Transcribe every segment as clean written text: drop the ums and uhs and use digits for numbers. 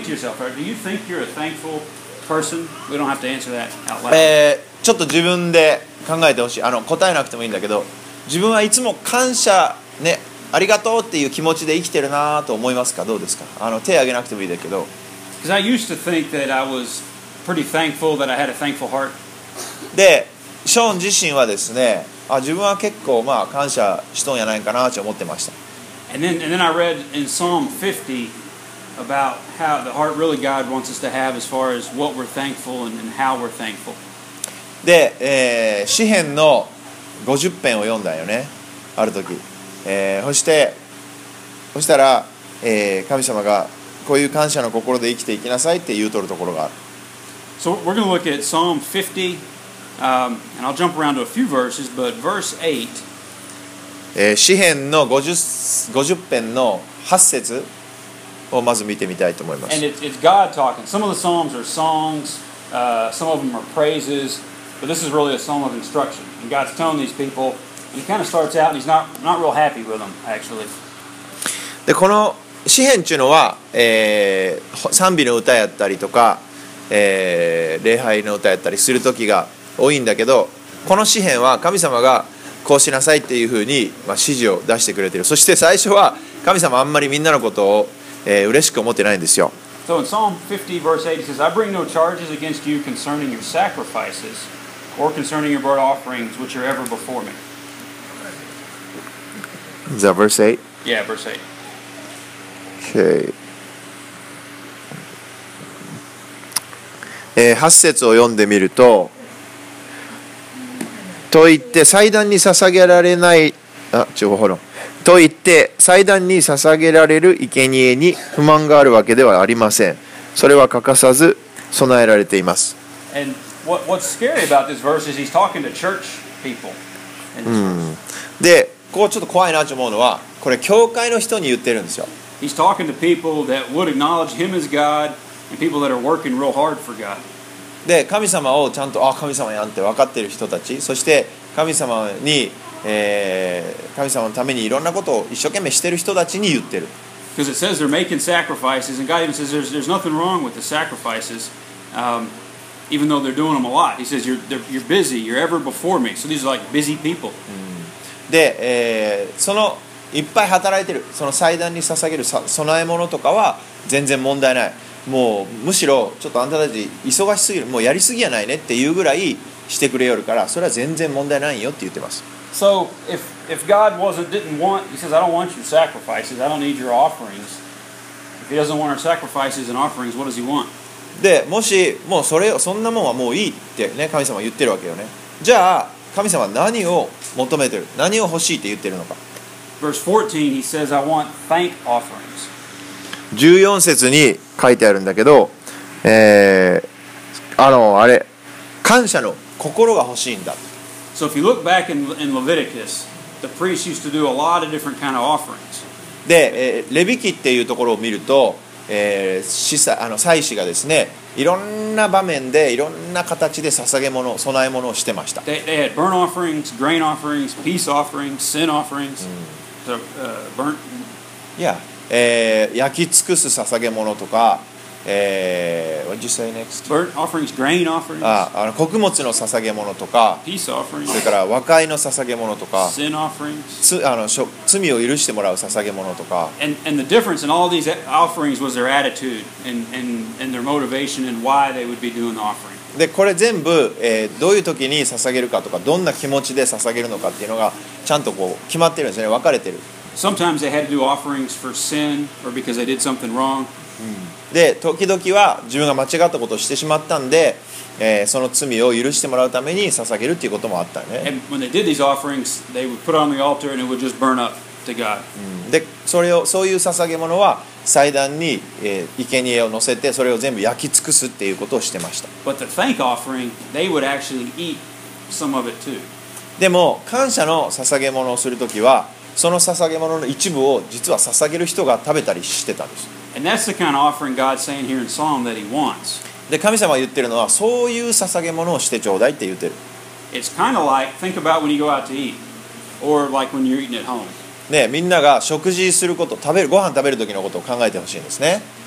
to yourself, do you think you're a thankful person? We don't have to answer that out loud. ちょっと自分で考えてほしい。答えなくてもいいんだけど、自分はいつも感謝ね、ありがとうっていう気持ちで生きてるなと思いますか？どうですか？手挙げなくてもいいんだけど。 Because I used to think that I was pretty thankful, that I had a thankful heart. で、ショーン自身はですね、自分は結構感謝しとんやないかなと思ってました。 And then I read in Psalm 50 about how the heart really God wants us to have as far as what we're thankful and how we're thankful. で、詩編の50編を読んだよね、ある時。そしたら、神様がこういう感謝の心で生きていきなさいって言うとるところがある。 So we're going to look at Psalm 50, and I'll jump around to a few verses, but verse 8. 詩編の 50編の8節をまず見てみたいと思います。 And it's God talking. Some of the Psalms are songs, some of them are praises, but this is really a psalm of instruction. And God's telling these people, and he kind of starts out, and he's not real happy with them, actually. で、この詩編っていうのは、賛美の歌やったりとか、礼拝の歌やったりする時が多いんだけど、この詩編は神様がこうしなさいっていうふうに、指示を出してくれている。そして最初は神様あんまりみんなのことを、嬉しく思ってないんですよ。 So in Psalm 50 verse 8 it says, I bring no charges against you concerning your sacrifices or concerning your burnt offerings which are ever before me. Is that verse 8? Yeah, verse 8. Okay. 8節を読んでみると、と言って祭壇に捧げられないと言って祭壇に捧げられる生贄に不満があるわけではありません。それは欠かさず備えられています。 And what's scary about this verse is he's talking to church people. で、こうちょっと怖いなと思うのは、これ教会の人に言ってるんですよ。 He's talking to people that would acknowledge him as God and people that are working real hard for God. で、神様をちゃんと神様やんって分かっている人たち、そして神様に、神様のためにいろんなことを一生懸命している人たちに言ってる。 Because it says they're making sacrifices, and God even says there's nothing wrong with the sacrifices, even though they're doing them a lot. He says you're busy, you're ever before me. So these are like busy people. で、そのいっぱい働いてる、その祭壇に捧げる供え物とかは全然問題ない。もうむしろちょっとあんたたち忙しすぎる、もうやりすぎやないねっていうぐらいしてくれよるから、それは全然問題ないよって言ってます。 So if God didn't want, he says, I don't want your sacrifices, I don't need your offerings. If he doesn't want our sacrifices and offerings, what does he want? で、もしもうそんなもんはもういいってね、神様は言ってるわけよね。じゃあ神様は何を求めてる、何を欲しいって言ってるのか。 Verse 14, he says, I want thank offerings. 14節に書いてあるんだけど、感謝の心が欲しいんだ。 So if you look back in Leviticus, the priests used to do a lot of different kind of offerings. で、レビ記っていうところを見ると、祭司がですね、いろんな場面でいろんな形で捧げ物、供え物をしてました。 They had burnt offerings, grain offerings, peace offerings, sin offerings. So, burnt. Yeah. 焼き尽くす捧げ物とか、what did you say next? Burnt offerings, grain offerings. 穀物の捧げ物とか、 peace offerings. それから和解の捧げ物とか、 sin offerings. 罪を許してもらう捧げ物とか。 And the difference in all these offerings was their attitude and their motivation and why they would be doing the offering. で、これ全部、どういう時に捧げるかとか、どんな気持ちで捧げるのかっていうのがちゃんとこう決まってるんですね、分かれてる。 Sometimes they had to do offerings for sin or because they did something wrong. で、時々は自分が間違ったことをしてしまったんで、その罪を許してもらうために捧げるっていうこともあったね。 And when they did these offerings, they would put on the altar and it would just burn up to God. で、そういう捧げ物は祭壇に、生贄を乗せてそれを全部焼き尽くすっていうことをしてました。 But the thank offering, they would actually eat some of it too. でも感謝の捧げ物をするときは、その捧げ物の一部を実は捧げる人が食べたりしてたんです。 And that's the kind of offering God's saying here in Psalm that He wants. で、神様が言ってるのはそういう捧げ物をしてちょうだいって言ってる。 It's kind of like, think about when you go out to eat, or like when you're eating at home. ね、みんなが食事すること、ご飯食べる時のことを考えてほしいんですね。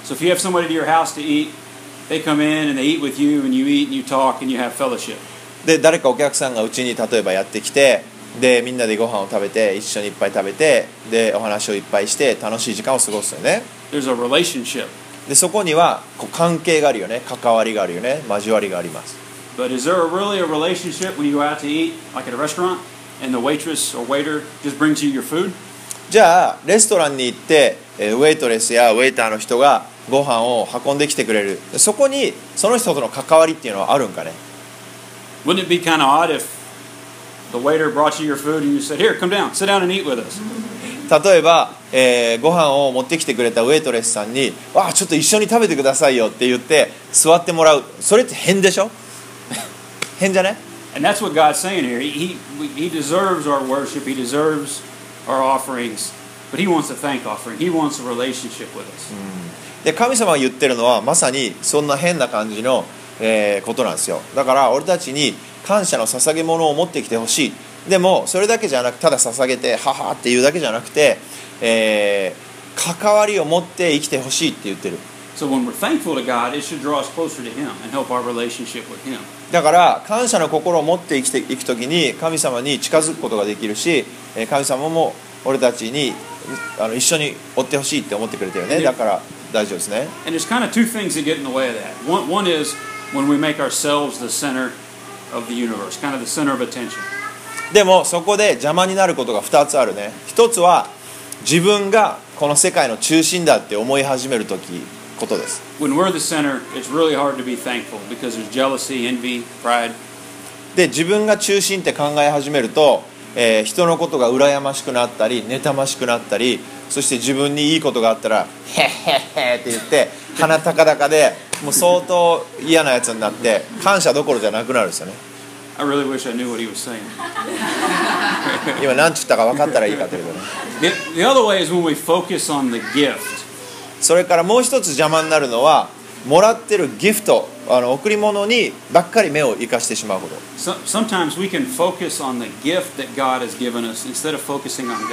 So if you have somebody to your house to eat, they come in and they eat with you and you eat and you talk and you have fellowship. で誰かお客さんがうちに例えばやってきて、でみんなでご飯を食べて一緒にいっぱい食べて、でお話をいっぱいして楽しい時間を過ごすよね。 There's a relationship. でそこにはこう関係があるよね、関わりがあるよね、交わりがあります。 But is there really a relationship when you go out to eat, like at a restaurant, and the waitress or waiter just brings you your food? じゃあレストランに行ってウェイトレスやウェイターの人がご飯を運んできてくれる、そこにその人との関わりっていうのはあるんかね。 Wouldn't it be kind of odd if the waiter brought you your food and you said, "Here, come down, sit down and eat with us"? 例えば、ご飯を持ってきてくれたウェイトレスさんに「わあちょっと一緒に食べてくださいよ」って言って座ってもらう、それって変でしょ変じゃね。 And that's what God's saying here. He deserves our worship. He deserves our offerings. But He wants a thank offering. He wants a relationship with us. で神様が言ってるのはまさにそんな変な感じの、ことなんですよ。だから俺たちに感謝の捧げ物を持ってきてほしい。でもそれだけじゃなくただ捧げてははっていうだけじゃなくて、関わりを持って生きてほしいって言ってる。 So when we're thankful to God, it should draw us closer to Him and help our relationship with Him. だから感謝の心を持って生きていくときに神様に近づくことができるし、神様も俺たちに一緒に追ってほしいって思ってくれてるね。だから大丈夫ですね。 And there's kind of two things that get in the way of that. One is when we make ourselves the center of the universe, kind of the center of attention. でもそこで邪魔になることが2つあるね。1つは自分がこの世界の中心だって思い始めることです。 When we're the center, it's really hard to be thankful because there's jealousy, envy, pride. で自分が中心って考え始めると、人のことが羨ましくなったり妬ましくなったり、そして自分にいいことがあったらへっへっへって言って鼻高々でもう相当嫌なやつになって感謝どころじゃなくなるんですよね。 I really wish I knew what he was saying. 今何つったか分かったらいいかというとね。 The other way is when we focus on the gift. それからもう一つ邪魔になるのはもらってるギフト、贈り物にばっかり目を生かしてしまうこと。 Sometimes we can focus on the gift that God has given us instead of focusing on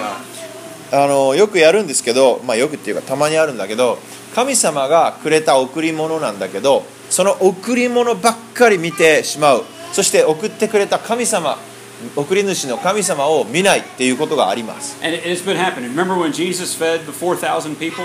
God. よくやるんですけど、よくっていうかたまにあるんだけど、神様がくれた贈り物なんだけど、その贈り物ばっかり見てしまう。そして送ってくれた神様、送り主の神様を見ないっていうことがあります。 And it's been happening. Remember when Jesus fed the 4,000 people?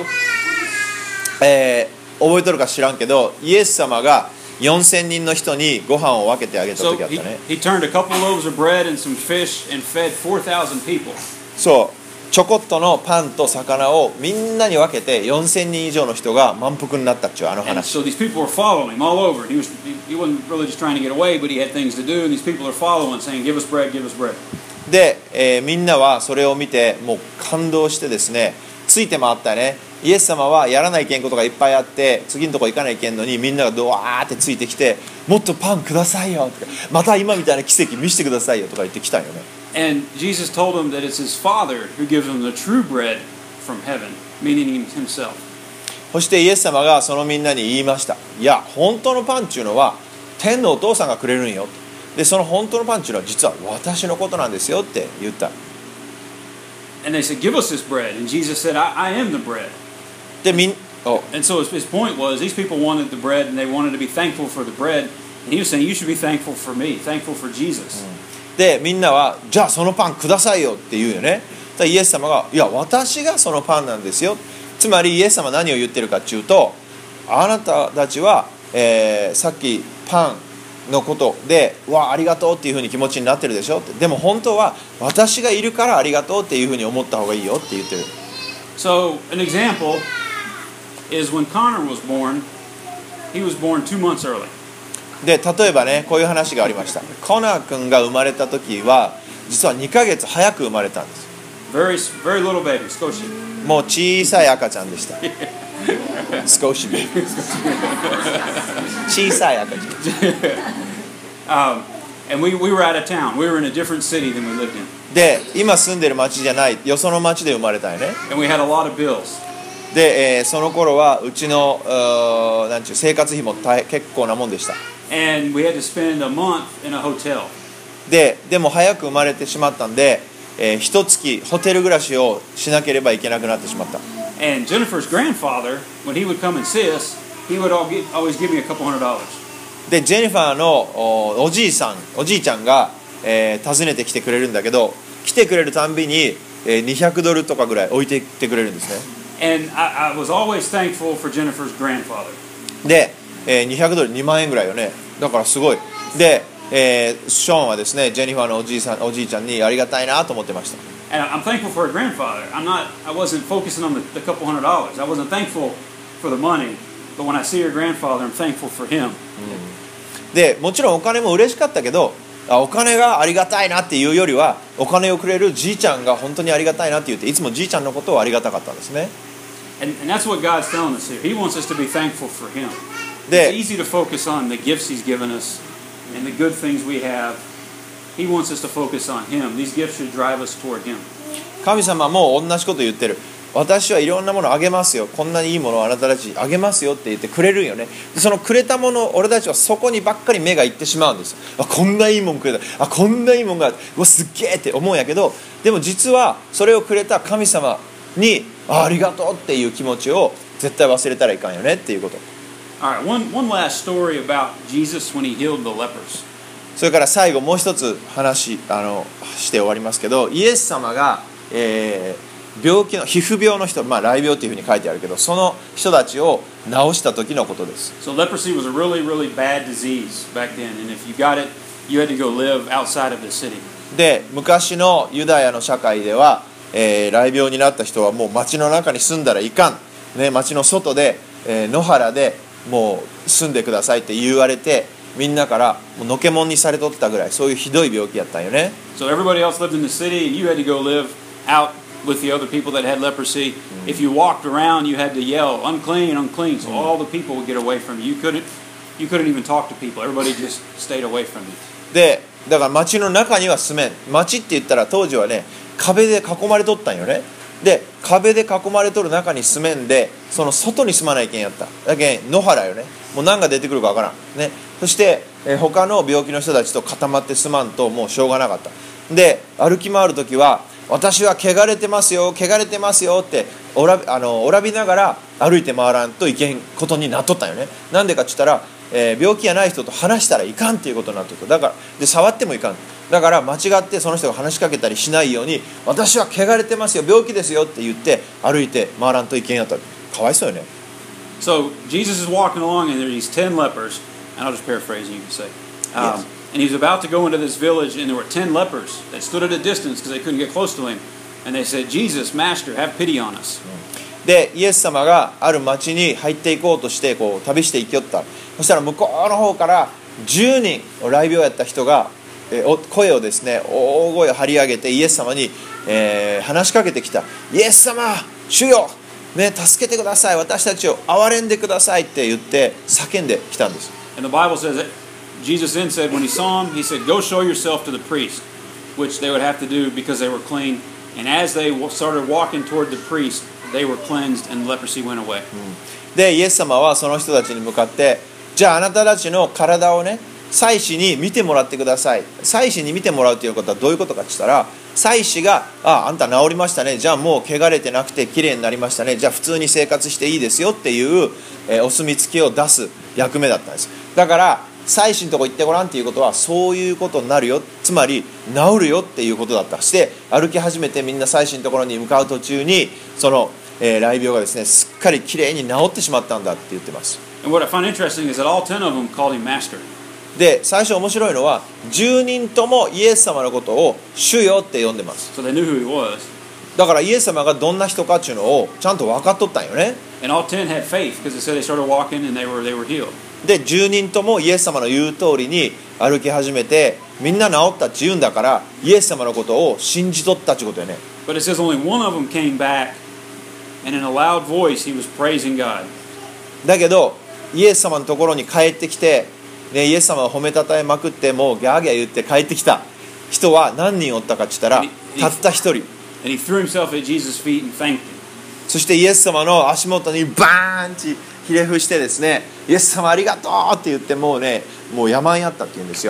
覚えとるか知らんけど、イエス様が4000人の人にご飯を分けてあげた時あったね。 He turned a couple loaves of bread and some fish and fed 4,000 people. そう、ちょこっとのパンと魚をみんなに分けて4000人以上の人が満腹になったっちゅう話。 So these people were following him all over. He wasn't really just trying to get away, but he had things to do, and these people are following, saying, "Give us bread, give us bread." で、みんなはそれを見てもう感動してですね、ついて回ったね。イエス様はやらないけんことがいっぱいあって次のとこ行かないけんのにみんながドワーってついてきてもっとパンくださいよとかまた今みたいな奇跡見せてくださいよとか言ってきたんよね。 And Jesus told him that it's his Father who gives him the true bread from heaven, meaning himself. そしてイエス様がそのみんなに言いました。いや本当のパンっていうのは天のお父さんがくれるんよ。でその本当のパンっていうのは実は私のことなんですよって言った。 And they said, "Give us this bread." And Jesus said, I am the bread. で And so his point was, these people wanted the bread and they wanted to be thankful for the bread. And he was saying, you should be thankful for me, thankful for Jesus. でみんなはじゃあそのパンくださいよって言うよね。イエス様がいや私がそのパンなんですよ。つまりイエス様は何を言ってるかっていうとあなたたちは、さっきパンのことでわあありがとうっていうふうに気持ちになってるでしょって。でも本当は私がいるからありがとうっていうふうに思った方がいいよって言ってる。 So an example is when Connor was born, he was born 2 months early. で例えばねこういう話がありました。コナー君が生まれた時は実は2ヶ月早く生まれたんです。 Very little baby, 少し。 もう小さい赤ちゃんでした。少し小さい赤ちゃん。 And we were out of town. We were in a different city than we lived in. で今住んでる町じゃないよその町で生まれたよね。 And we had a lot of bills. で、その頃はうちのなんちゅう生活費も結構なもんでした。 And we had to spend a month in a hotel. でも早く生まれてしまったんで、一月ホテル暮らしをしなければいけなくなってしまった。 And Jennifer's grandfather, when he would come and see us, he would always give me a couple $100. でジェニファーのおじいちゃんが、訪ねてきてくれるんだけど、来てくれるたんびに、$200とかぐらい置いていってくれるんですね。 And I was always thankful for Jennifer's grandfather. で、$200 2万円ぐらいよね。だからすごい。で、ショーンはですね、ジェニファーのおじいちゃんにありがたいなと思ってました。 And I'm thankful for her grandfather. I wasn't focusing on the couple $100. I wasn't thankful for the money, but when I see her grandfather, I'm thankful for him. でもちろんお金も嬉しかったけど、お金がありがたいなっていうよりは、お金をくれるじいちゃんが本当にありがたいなって言って、いつもじいちゃんのことをありがたかったんですね。 And that's what God's telling us here. He wants us to be thankful for him. It's で easy to focus on the gifts he's given us and the good things we have. He wants us to focus on him. These gifts should drive us toward him. 神様も同じこと言ってる。私はいろんなものあげますよ、こんなにいいものをあなたたちあげますよって言ってくれるよね。でそのくれたもの、俺たちはそこにばっかり目がいってしまうんです。こんないいもんくれた、こんないいもんがうわすっげえって思うんやけど、でも実はそれをくれた神様にありがとうっていう気持ちを絶対忘れたらいかんよねっていうこと。 All right, one last story about Jesus when he healed the lepers. それから最後もう一つ話して終わりますけど、イエス様が、病気の皮膚病の人、雷病というふうに書いてあるけど、その人たちを治した時のことです。 So leprosy was a really, really bad disease back then, and if you got it, you had to go live outside of the city. で昔のユダヤの社会では、雷病になった人はもう町の中に住んだらいかん、ね、町の外で、野原でもう住んでくださいって言われて、みんなからもうのけもんにされとったぐらい、そういうひどい病気やったんよね。 So everybody else lived in the city, and you had to go live out with the other people that had leprosy. If you walked around, you had to yell, "Unclean, unclean!" So all the people would get away from you. You couldn't even talk to people. Everybody just stayed away from you. でだから町の中には住めん。町って言ったら当時はね、壁で囲まれとったんよね。で壁で囲まれとる中に住めんで、その外に住まないけんやった。だけん野原よね。もう何が出てくるかわからんね。そして、他の病気の人たちと固まって住まんともうしょうがなかった。で歩き回る時は、私は汚れてますよ、汚れてますよっておらびながら歩いて回らんといけんことになっとったんよね。なんでかって言ったら、病気やない人と話したらいかんっていうことになっとった。だからで触ってもいかん。だから間違ってその人が話しかけたりしないように、私は汚れてますよ、病気ですよって言って歩いて回らんといけんやった。かわいそうよね。 So Jesus is walking along, and there are these 10 lepers, and I'll just paraphrase, you can say. Yes. And he was about to go into this village, and there were 10 lepers that stood at a distance because they couldn't get close to him. And they said, "Jesus, Master, have pity on us." でイエス様がある町に入っていこうとしてこう旅して行きよった。そしたら向こうの方から10人雷病やった人が声をですね、大声を張り上げてイエス様に、話しかけてきた。イエス様、主よ、ね、助けてください、私たちを憐れんでくださいって言って叫んできたんです。 And the Bible says that Jesus then said, when he saw him, he said, "Go show yourself to the priest," which they would have to do because they were clean. And as they started walking toward the priest, they were cleansed and leprosy went away. でイエス様はその人たちに向かって、じゃああなたたちの体をね、祭司に見てもらってください。祭司に見てもらうということはどういうことかって言ったら、祭司があんた治りましたね、じゃあもう汚れてなくてきれいになりましたね、じゃあ普通に生活していいですよっていう、お墨付きを出す役目だったんです。だから祭司のとこ行ってごらんっていうことはそういうことになるよ、つまり治るよっていうことだった。して歩き始めてみんな祭司のところに向かう途中にその、雷病がですね、すっかりきれいに治ってしまったんだって言ってます。 And what I find interesting is that all 10 of them called him Master. で最初面白いのは10人ともイエス様のことを主よって呼んでます。 So they knew who he was. だからイエス様がどんな人かっていうのをちゃんと分かっとったんよね。 And all 10 had faith because it said they started walking and they were healed. で10人ともイエス様の言う通りに歩き始めて、みんな治ったって言うんだからイエス様のことを信じとったってことよね。 But it says only one of them came back, and in a loud voice he was praising God. だけどイエス様のところに帰ってきて、ね、イエス様を褒めたたえまくってもうギャーギャー言って帰ってきた人は何人おったかって言ったらたった一人。 And he threw himself at Jesus' feet and thanked him. そしてイエス様の足元にバーンってひれ伏してですね、イエス様ありがとうって言ってもうやまんやったって言うんですよ。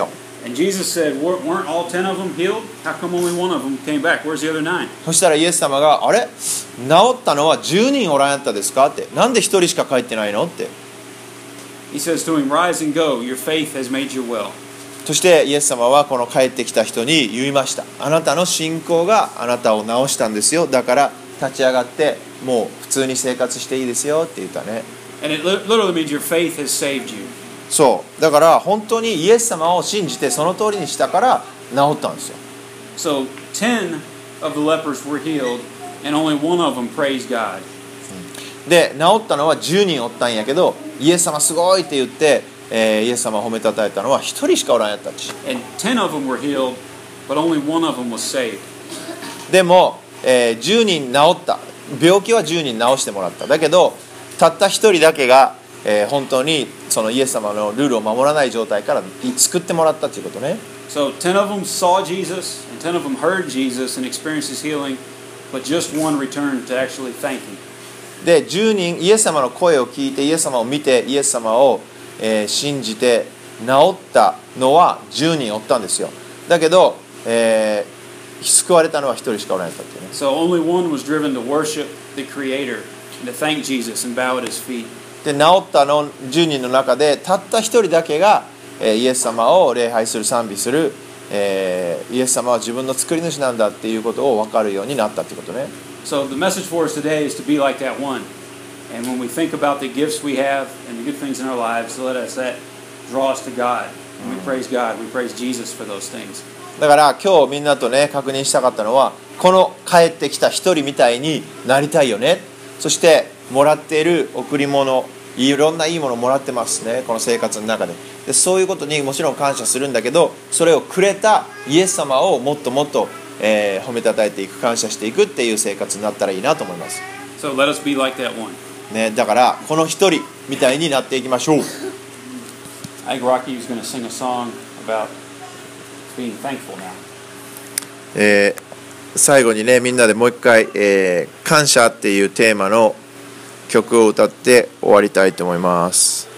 And Jesus said, weren't all 10 of them healed? How come only one of them came back? Where's the other 9? そしたらイエス様が、あれ治ったのは10人おらんやったですかって。なんで1人しか帰ってないのって。 He says to him, Rise and go, your faith has made you well. そしてイエス様はこの帰ってきた人に言いました。あなたの信仰があなたを治したんですよ。だから立ち上がってもう普通に生活していいですよって言ったね。 And it literally means your faith has saved you. そうだから本当にイエス様を信じてその通りにしたから治ったんですよ。 So 10 of the lepers were healed and only one of them praised God. で治ったのは10人おったんやけどイエス様すごいって言って、イエス様を褒めたたえたのは1人しかおらんやったっち。 And 10 of them were healed, but only one of them was saved. でも、10人治った病気は10人治してもらった。だけどたった1人だけが、本当にそのイエス様のルールを守らない状態から救ってもらったということね。 So 10 of them saw Jesus, and 10 of them heard Jesus and experienced his healing, but just one returned to actually thank him. で10人イエス様の声を聞いてイエス様を見てイエス様を、信じて治ったのは10人おったんですよ。だけど、救われたのは1人しかおらなかったっていうね。 So only one was driven to worship the Creator and to thank Jesus and bow at his feet. で治ったの10人の中でたった1人だけが、イエス様を礼拝する賛美する、イエス様は自分の作り主なんだっていうことを分かるようになったっていうことね。 So the message for us today is to be like that one. And when we think about the gifts we have and the good things in our lives, let us that draw us to God. And we praise God. We praise Jesus for those things. だから今日みんなとね確認したかったのはこの帰ってきた一人みたいになりたいよね。そしてもらっている贈り物いろんないいものをもらってますねこの生活の中で。でそういうことにもちろん感謝するんだけどそれをくれたイエス様をもっともっと、褒めたたえていく感謝していくっていう生活になったらいいなと思います。 So let us be like that one. ね、だからこの一人みたいになっていきましょう。 I think Rocky is going to sing a song about being thankful now. 最後にねみんなでもう一回、感謝っていうテーマの曲を歌って終わりたいと思います。